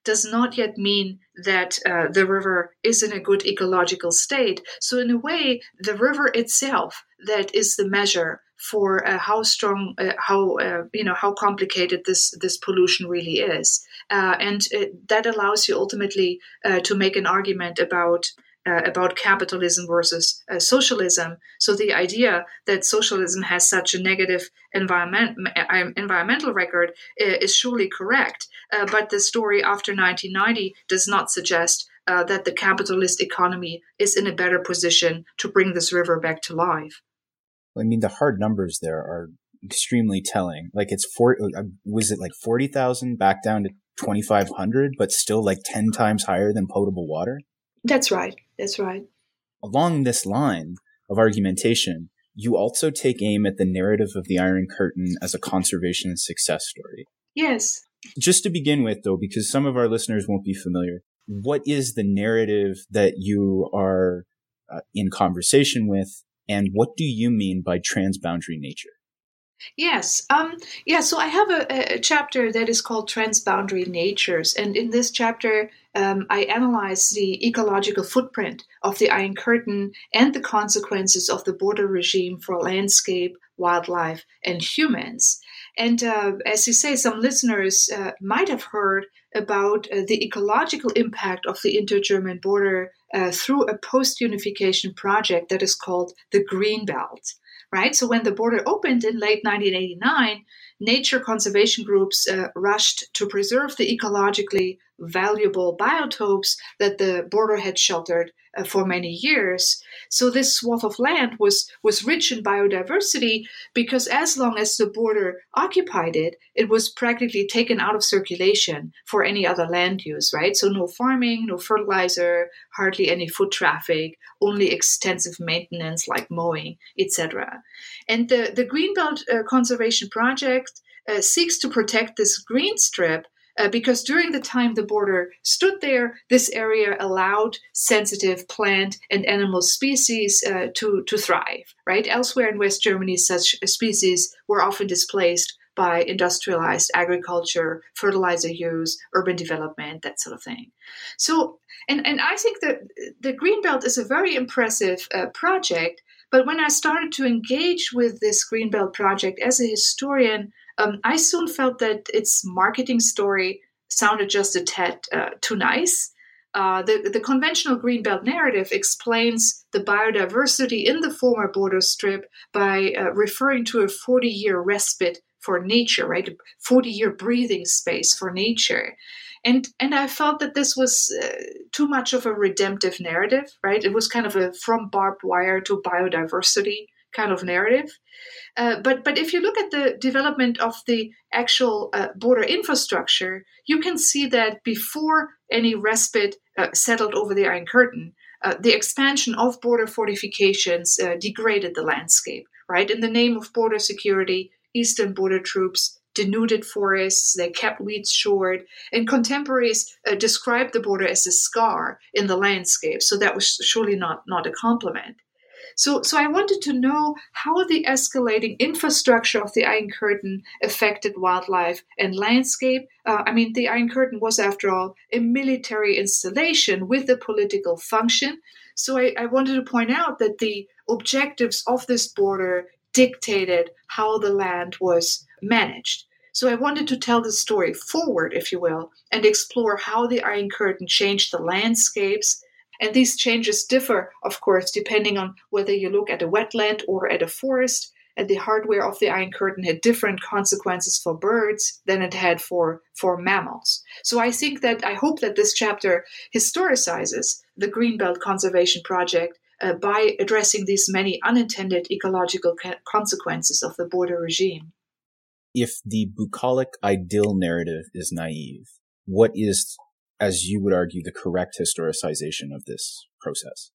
does not yet mean that uh, the river is in a good ecological state. So in a way, the river itself, that is the measure for uh, how strong, uh, how uh, you know, how complicated this this pollution really is, uh, and it, that allows you ultimately uh, to make an argument about uh, about capitalism versus uh, socialism. So the idea that socialism has such a negative environment environmental record uh, is surely correct, uh, but the story after nineteen ninety does not suggest uh, that the capitalist economy is in a better position to bring this river back to life. I mean, the hard numbers there are extremely telling. Like it's four, was it like forty thousand back down to twenty-five hundred, but still like ten times higher than potable water? That's right. That's right. Along this line of argumentation, you also take aim at the narrative of the Iron Curtain as a conservation success story. Yes. Just to begin with, though, because some of our listeners won't be familiar, what is the narrative that you are uh, in conversation with? And what do you mean by transboundary nature? Yes. Um, yeah, so I have a, a chapter that is called Transboundary Natures. And in this chapter, um, I analyze the ecological footprint of the Iron Curtain and the consequences of the border regime for landscape, wildlife, and humans. And uh, as you say, some listeners uh, might have heard about uh, the ecological impact of the inter-German border uh, through a post-unification project that is called the Green Belt. Right? So when the border opened in late nineteen eighty-nine, nature conservation groups uh, rushed to preserve the ecologically valuable biotopes that the border had sheltered uh, for many years. So this swath of land was, was rich in biodiversity because as long as the border occupied it, it was practically taken out of circulation for any other land use, right? So no farming, no fertilizer, hardly any foot traffic, only extensive maintenance like mowing, et cetera. And the, the Greenbelt uh, Conservation Project uh, seeks to protect this green strip uh, because during the time the border stood there, this area allowed sensitive plant and animal species uh, to, to thrive, right? Elsewhere in West Germany, such species were often displaced by industrialized agriculture, fertilizer use, urban development, that sort of thing. So, and, and I think that the Greenbelt is a very impressive uh, project, but when I started to engage with this Greenbelt project as a historian, um, I soon felt that its marketing story sounded just a tad uh, too nice. Uh, the, the conventional Greenbelt narrative explains the biodiversity in the former border strip by uh, referring to a forty-year respite for nature, right? A forty-year breathing space for nature. And and I felt that this was uh, too much of a redemptive narrative, right? It was kind of a from barbed wire to biodiversity kind of narrative. Uh, but but if you look at the development of the actual uh, border infrastructure, you can see that before any respite uh, settled over the Iron Curtain, uh, the expansion of border fortifications uh, degraded the landscape, right? In the name of border security, Eastern border troops denuded forests, they kept weeds short, and contemporaries uh, described the border as a scar in the landscape. So that was surely not, not a compliment. So, so I wanted to know how the escalating infrastructure of the Iron Curtain affected wildlife and landscape. Uh, I mean, the Iron Curtain was, after all, a military installation with a political function. So I, I wanted to point out that the objectives of this border dictated how the land was managed. So I wanted to tell the story forward, if you will, and explore how the Iron Curtain changed the landscapes. And these changes differ, of course, depending on whether you look at a wetland or at a forest. And the hardware of the Iron Curtain had different consequences for birds than it had for, for mammals. So I think that, I hope that this chapter historicizes the Greenbelt Conservation Project uh, by addressing these many unintended ecological ca- consequences of the border regime. If the bucolic idyll narrative is naive, what is, as you would argue, the correct historicization of this process?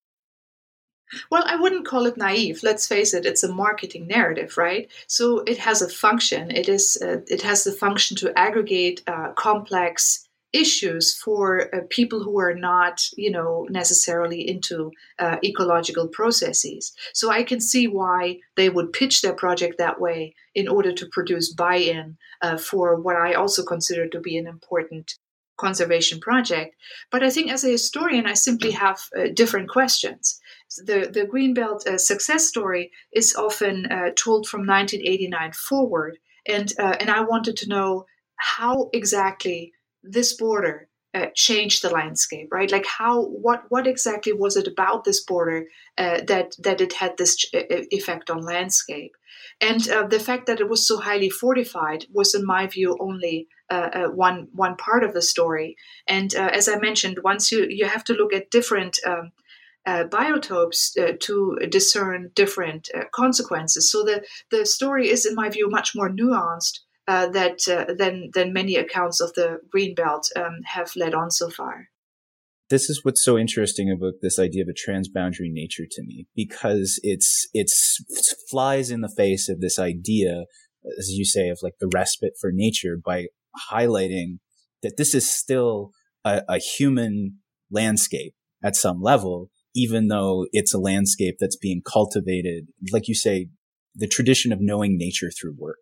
Well, I wouldn't call it naive. Let's face it, it's a marketing narrative, right? So it has a function. It is. Uh, it has the function to aggregate uh, complex issues for uh, people who are not, you know, necessarily into uh, ecological processes. So I can see why they would pitch their project that way in order to produce buy-in uh, for what I also consider to be an important conservation project. But I think as a historian, I simply have uh, different questions. The, the Greenbelt uh, success story is often uh, told from nineteen eighty-nine forward. And, uh, and I wanted to know how exactly this border uh, changed the landscape, right? Like how, what, what exactly was it about this border uh, that, that it had this ch- effect on landscape? And uh, the fact that it was so highly fortified was, in my view, only uh, uh, one one part of the story. And uh, as I mentioned, once you, you have to look at different um, uh, biotopes uh, to discern different uh, consequences. So the, the story is, in my view, much more nuanced uh, that uh, than than many accounts of the Greenbelt um, have led on so far. This is what's so interesting about this idea of a transboundary nature to me, because it's it's it flies in the face of this idea, as you say, of like the respite for nature, by highlighting that this is still a, a human landscape at some level, even though it's a landscape that's being cultivated, like you say, the tradition of knowing nature through work.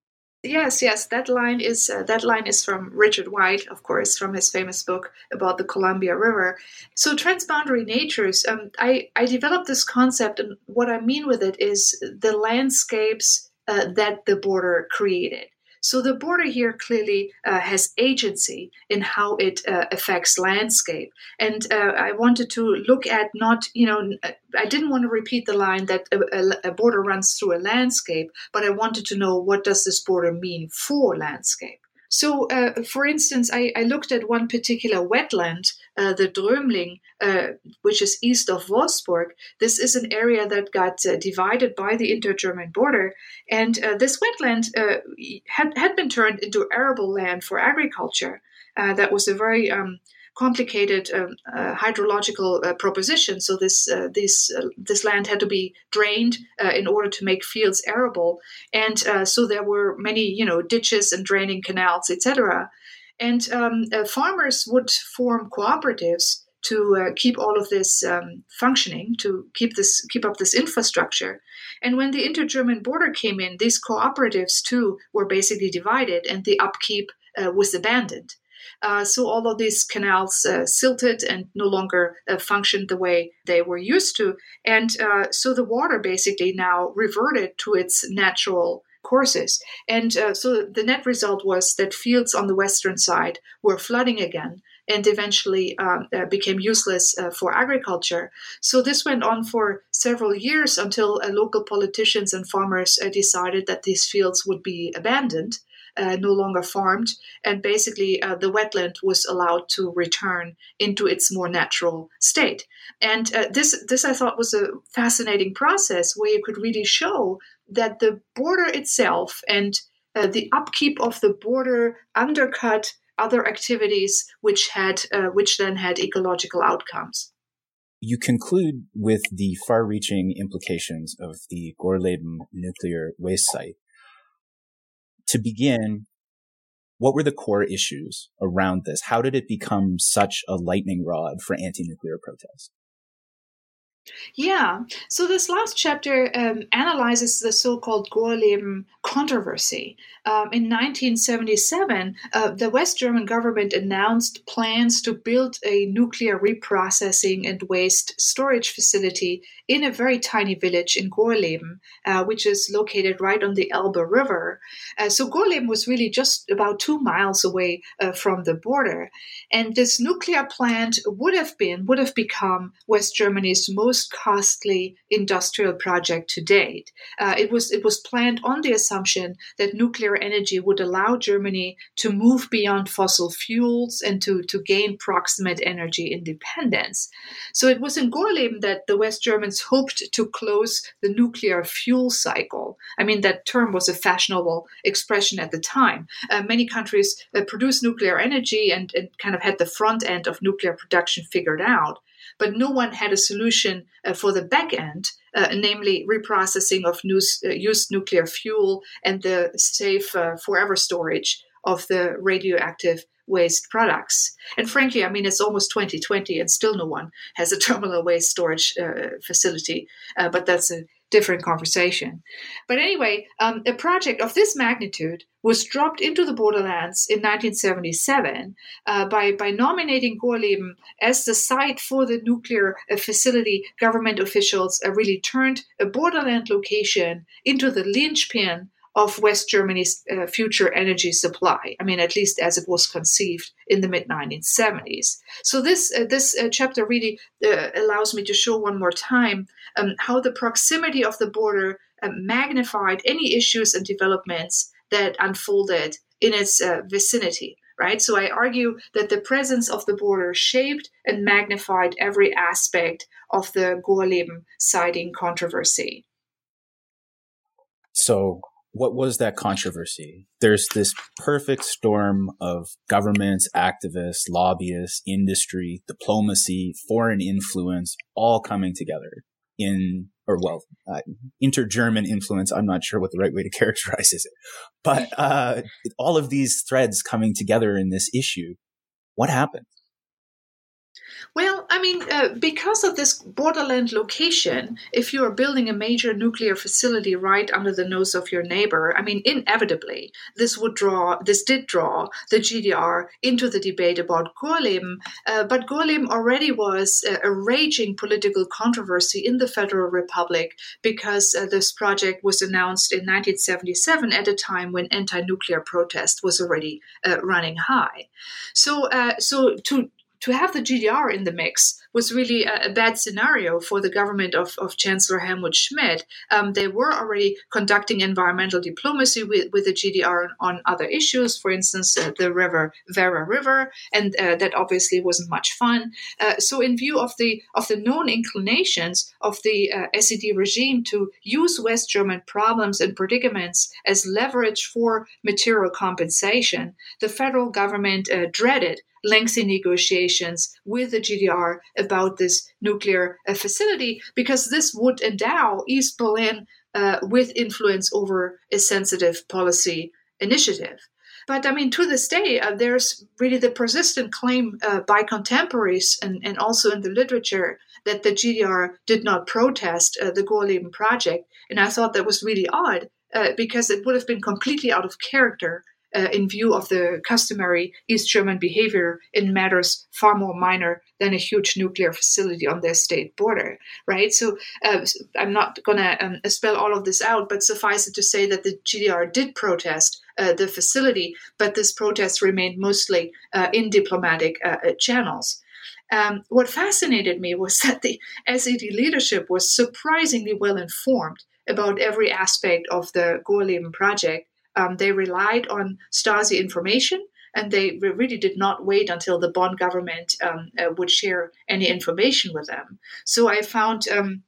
Yes, yes, that line is uh, that line is from Richard White, of course, from his famous book about the Columbia River. So transboundary natures, um, I, I developed this concept, and what I mean with it is the landscapes uh, that the border created. So the border here clearly uh, has agency in how it uh, affects landscape. And uh, I wanted to look at not, you know, I didn't want to repeat the line that a, a border runs through a landscape, but I wanted to know, what does this border mean for landscape? So, uh, for instance, I, I looked at one particular wetland, uh, the Drömling, uh, which is east of Wolfsburg. This is an area that got uh, divided by the inter-German border. And uh, this wetland uh, had, had been turned into arable land for agriculture. Uh, that was a very um, complicated um, uh, hydrological uh, proposition. So this uh, this uh, this land had to be drained uh, in order to make fields arable, and uh, so there were many, you know, ditches and draining canals, et cetera. And um, uh, farmers would form cooperatives to uh, keep all of this um, functioning, to keep this keep up this infrastructure. And when the inter-German border came in, these cooperatives too were basically divided, and the upkeep uh, was abandoned. Uh, so all of these canals uh, silted and no longer uh, functioned the way they were used to. And uh, so the water basically now reverted to its natural courses. And uh, so the net result was that fields on the western side were flooding again and eventually um, uh, became useless uh, for agriculture. So this went on for several years until uh, local politicians and farmers uh, decided that these fields would be abandoned. Uh, no longer farmed, and basically uh, the wetland was allowed to return into its more natural state. And uh, this, this I thought was a fascinating process where you could really show that the border itself and uh, the upkeep of the border undercut other activities which had, uh, which then had ecological outcomes. You conclude with the far-reaching implications of the Gorleben nuclear waste site. To begin, what were the core issues around this? How did it become such a lightning rod for anti-nuclear protest? Yeah, so this last chapter um, analyzes the so-called Gorleben controversy. Um, in nineteen seventy-seven, uh, the West German government announced plans to build a nuclear reprocessing and waste storage facility in a very tiny village in Gorleben, uh, which is located right on the Elbe River. Uh, so Gorleben was really just about two miles away uh, from the border. And this nuclear plant would have been, would have become West Germany's most costly industrial project to date. Uh, it was it was planned on the assumption that nuclear energy would allow Germany to move beyond fossil fuels and to, to gain proximate energy independence. So it was in Gorleben that the West Germans hoped to close the nuclear fuel cycle. I mean, that term was a fashionable expression at the time. Uh, many countries uh, produced nuclear energy and, and kind of had the front end of nuclear production figured out. But no one had a solution uh, for the back end, uh, namely reprocessing of news, uh, used nuclear fuel and the safe uh, forever storage of the radioactive waste products. And frankly, I mean, it's almost twenty twenty and still no one has a terminal waste storage uh, facility, uh, but that's a different conversation. But anyway, um, a project of this magnitude was dropped into the borderlands in nineteen seventy-seven uh, by, by nominating Gorleben as the site for the nuclear uh, facility. Government officials uh, really turned a borderland location into the linchpin of West Germany's uh, future energy supply. I mean, at least as it was conceived in the mid nineteen seventies. So this uh, this uh, chapter really uh, allows me to show one more time um, how the proximity of the border uh, magnified any issues and developments that unfolded in its uh, vicinity. Right? So I argue that the presence of the border shaped and magnified every aspect of the Gorleben siting controversy. So what was that controversy? There's this perfect storm of governments, activists, lobbyists, industry, diplomacy, foreign influence, all coming together in, or well, uh, inter-German influence. I'm not sure what the right way to characterize it, but uh, all of these threads coming together in this issue. What happened? Well, I mean, uh, because of this borderland location, if you are building a major nuclear facility right under the nose of your neighbor, I mean, inevitably, this would draw, this did draw the G D R into the debate about Gorleben. Uh, but Gorleben already was a, a raging political controversy in the Federal Republic because uh, this project was announced in nineteen seventy-seven at a time when anti-nuclear protest was already uh, running high. So, uh, so to To have the G D R in the mix was really a, a bad scenario for the government of, of Chancellor Helmut Schmidt. Um, they were already conducting environmental diplomacy with, with the G D R on, on other issues, for instance, uh, the river Werra River, and uh, that obviously wasn't much fun. Uh, so in view of the of the known inclinations of the uh, S E D regime to use West German problems and predicaments as leverage for material compensation, the federal government uh, dreaded lengthy negotiations with the G D R about this nuclear uh, facility, because this would endow East Berlin uh, with influence over a sensitive policy initiative. But I mean, to this day, uh, there's really the persistent claim uh, by contemporaries and, and also in the literature that the G D R did not protest uh, the Gorleben project. And I thought that was really odd uh, because it would have been completely out of character Uh, in view of the customary East German behavior in matters far more minor than a huge nuclear facility on their state border, right? So uh, I'm not going to um, spell all of this out, but suffice it to say that the G D R did protest uh, the facility, but this protest remained mostly uh, in diplomatic uh, channels. Um, what fascinated me was that the S E D leadership was surprisingly well informed about every aspect of the Gorleben project. Um, they relied on Stasi information, and they really did not wait until the Bonn government um, uh, would share any information with them. So I found um,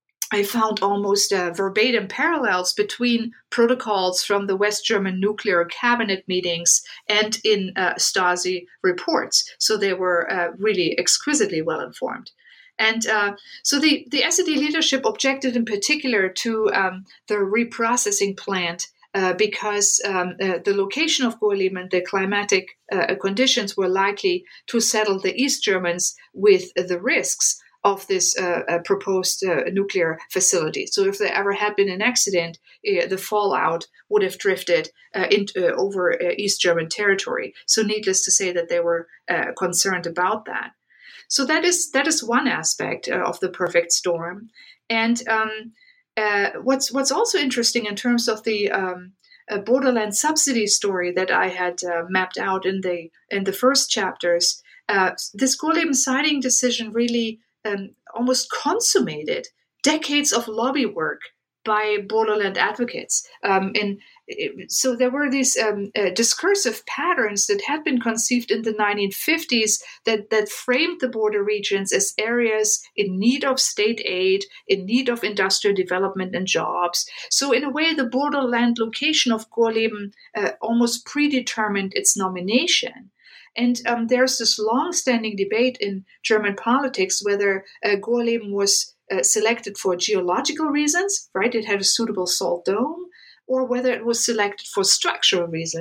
I found almost uh, verbatim parallels between protocols from the West German nuclear cabinet meetings and in uh, Stasi reports. So they were uh, really exquisitely well informed. And uh, so the, the S E D leadership objected in particular to um, the reprocessing plant Uh, because um, uh, the location of Gorleben and the climatic uh, conditions were likely to saddle the East Germans with uh, the risks of this uh, uh, proposed uh, nuclear facility. So if there ever had been an accident, uh, the fallout would have drifted uh, into, uh, over uh, East German territory. So needless to say that they were uh, concerned about that. So that is that is one aspect uh, of the perfect storm. And um, Uh, what's what's also interesting in terms of the um, uh, borderland subsidy story that I had uh, mapped out in the in the first chapters, uh, this Gorleben siting decision really um, almost consummated decades of lobby work by borderland advocates. Um, and it, so there were these um, uh, discursive patterns that had been conceived in the nineteen fifties that, that framed the border regions as areas in need of state aid, in need of industrial development and jobs. So in a way, the borderland location of Gorleben uh, almost predetermined its nomination. And um, there's this long-standing debate in German politics whether uh, Gorleben was uh, selected for geological reasons, right? It had a suitable salt dome, or whether it was selected for structural reasons,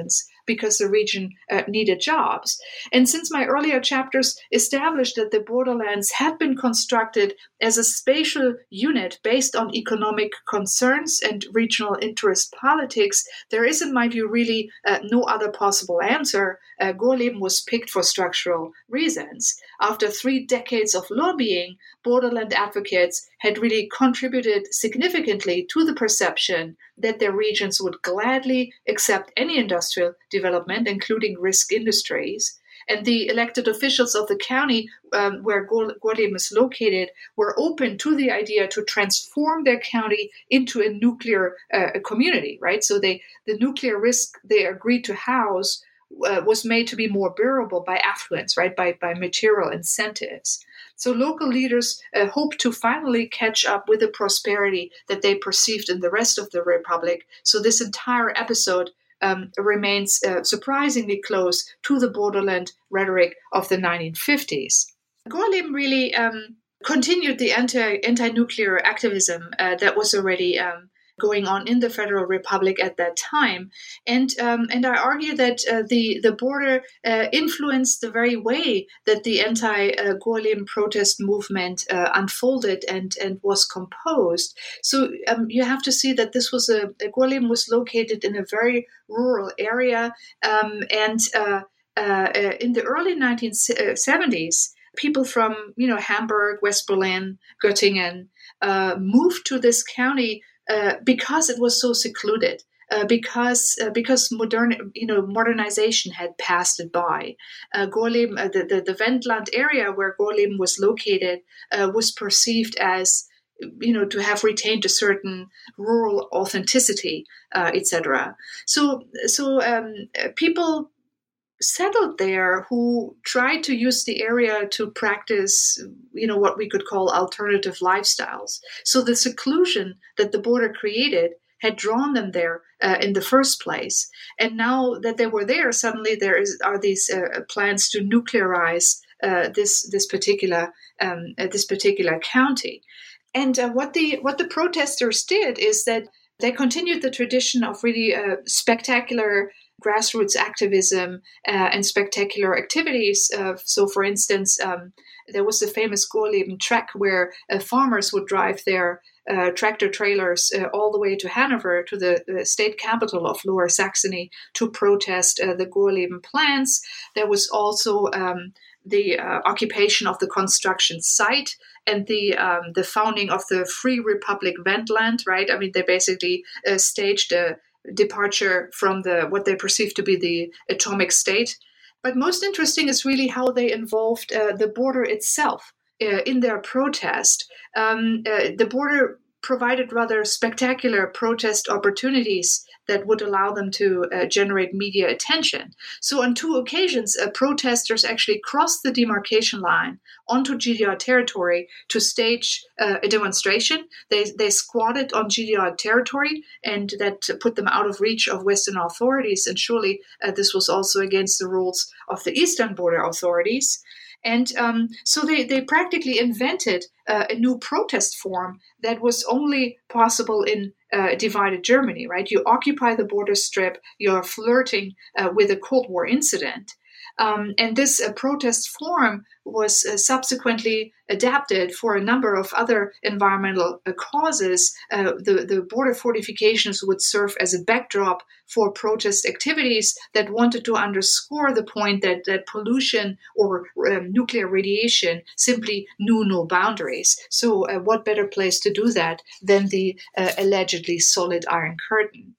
because the region uh, needed jobs. And since my earlier chapters established that the borderlands had been constructed as a spatial unit based on economic concerns and regional interest politics, there is, in my view, really uh, no other possible answer. Uh, Gorleben was picked for structural reasons. After three decades of lobbying, borderland advocates had really contributed significantly to the perception that their regions would gladly accept any industrial development, including risk industries. And the elected officials of the county um, where Gorleben is located were open to the idea to transform their county into a nuclear uh, community, right? So they, the nuclear risk they agreed to house uh, was made to be more bearable by affluence, right, by, by material incentives. So local leaders uh, hope to finally catch up with the prosperity that they perceived in the rest of the Republic. So this entire episode um, remains uh, surprisingly close to the borderland rhetoric of the nineteen fifties. Gorleben really um, continued the anti, anti-nuclear activism uh, that was already um, going on in the Federal Republic at that time. And um, and I argue that uh, the, the border uh, influenced the very way that the anti-Gorleben protest movement uh, unfolded and, and was composed. So um, you have to see that this was a, Gorleben was located in a very rural area. Um, and uh, uh, in the early nineteen seventies, people from, you know, Hamburg, West Berlin, Göttingen uh, moved to this county Uh, because it was so secluded, uh, because uh, because modern you know modernization had passed it by. Uh, Gorleben, uh, the, the the Wendland area where Gorleben was located, uh, was perceived as, you know, to have retained a certain rural authenticity, uh, et cetera. So so um, people settled there who tried to use the area to practice, you know, what we could call alternative lifestyles. So the seclusion that the border created had drawn them there uh, in the first place. And now that they were there, suddenly there is, are these uh, plans to nuclearize uh, this this particular um, uh, this particular county. And uh, what the what the protesters did is that they continued the tradition of really uh, spectacular grassroots activism uh, and spectacular activities. Uh, so, for instance, um, there was the famous Gorleben Trek where uh, farmers would drive their uh, tractor trailers uh, all the way to Hanover, to the, the state capital of Lower Saxony, to protest uh, the Gorleben plans. There was also um, the uh, occupation of the construction site and the um, the founding of the Free Republic Wendland, right? I mean, they basically uh, staged a departure from the what they perceived to be the atomic state. But most interesting is really how they involved uh, the border itself uh, in their protest. Um, uh, the border provided rather spectacular protest opportunities that would allow them to uh, generate media attention. So on two occasions, uh, protesters actually crossed the demarcation line onto G D R territory to stage uh, a demonstration. They they squatted on G D R territory, and that put them out of reach of Western authorities. And surely uh, this was also against the rules of the Eastern border authorities. And um, so they, they practically invented uh, a new protest form that was only possible in uh, divided Germany, right? You occupy the border strip, you're flirting uh, with a Cold War incident. Um, and this uh, protest form was uh, subsequently adapted for a number of other environmental uh, causes. Uh, the, the border fortifications would serve as a backdrop for protest activities that wanted to underscore the point that, that pollution or um, nuclear radiation simply knew no boundaries. So uh, what better place to do that than the uh, allegedly solid Iron Curtain?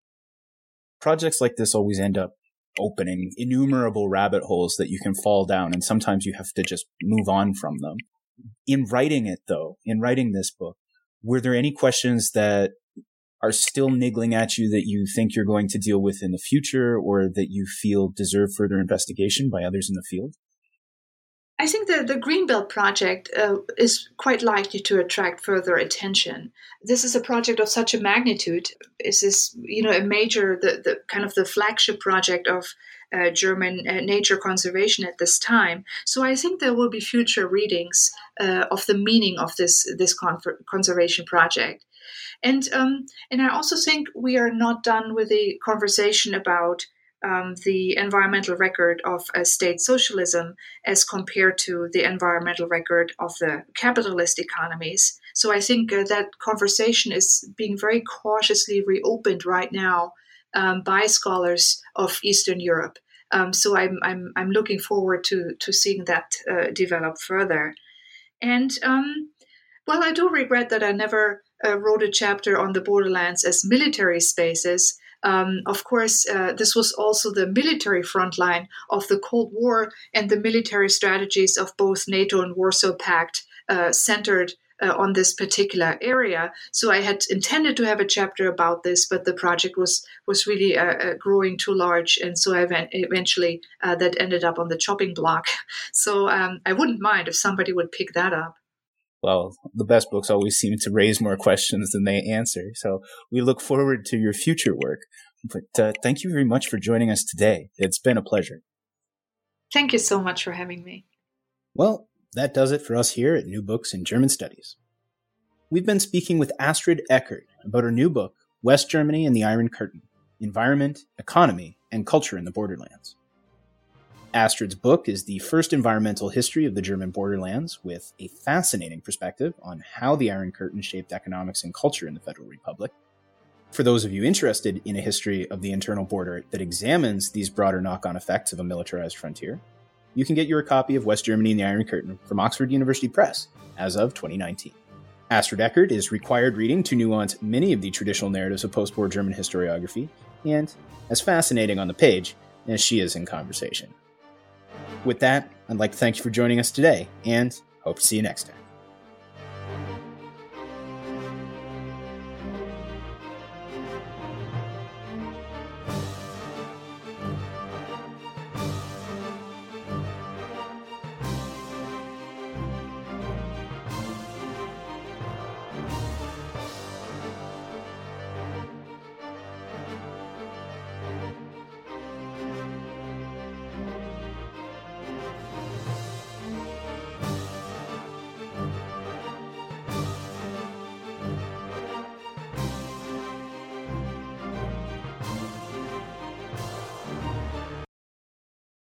Projects like this always end up opening innumerable rabbit holes that you can fall down, and sometimes you have to just move on from them. In writing it, though, in writing this book, were there any questions that are still niggling at you that you think you're going to deal with in the future, or that you feel deserve further investigation by others in the field? I think that the Greenbelt project uh, is quite likely to attract further attention. This is a project of such a magnitude. This is, you know, a major, the, the kind of the flagship project of uh, German uh, nature conservation at this time. So I think there will be future readings uh, of the meaning of this this con- conservation project. And um, and I also think we are not done with the conversation about um, the environmental record of uh, state socialism as compared to the environmental record of the capitalist economies. So I think uh, that conversation is being very cautiously reopened right now um, by scholars of Eastern Europe. Um, so I'm I'm I'm looking forward to to seeing that uh, develop further. And um, well, I do regret that I never uh, wrote a chapter on the borderlands as military spaces. Um, of course, uh, this was also the military front line of the Cold War, and the military strategies of both NATO and Warsaw Pact uh, centered uh, on this particular area. So I had intended to have a chapter about this, but the project was was really uh, uh, growing too large, and so I went, eventually uh, that ended up on the chopping block. So um, I wouldn't mind if somebody would pick that up. Well, the best books always seem to raise more questions than they answer. So we look forward to your future work. But uh, thank you very much for joining us today. It's been a pleasure. Thank you so much for having me. Well, that does it for us here at New Books in German Studies. We've been speaking with Astrid Eckert about her new book, West Germany and the Iron Curtain, Environment, Economy, and Culture in the Borderlands. Astrid's book is the first environmental history of the German borderlands, with a fascinating perspective on how the Iron Curtain shaped economics and culture in the Federal Republic. For those of you interested in a history of the internal border that examines these broader knock-on effects of a militarized frontier, you can get your copy of West Germany and the Iron Curtain from Oxford University Press as of twenty nineteen. Astrid Eckert is required reading to nuance many of the traditional narratives of post-war German historiography, and as fascinating on the page as she is in conversation. With that, I'd like to thank you for joining us today, and hope to see you next time.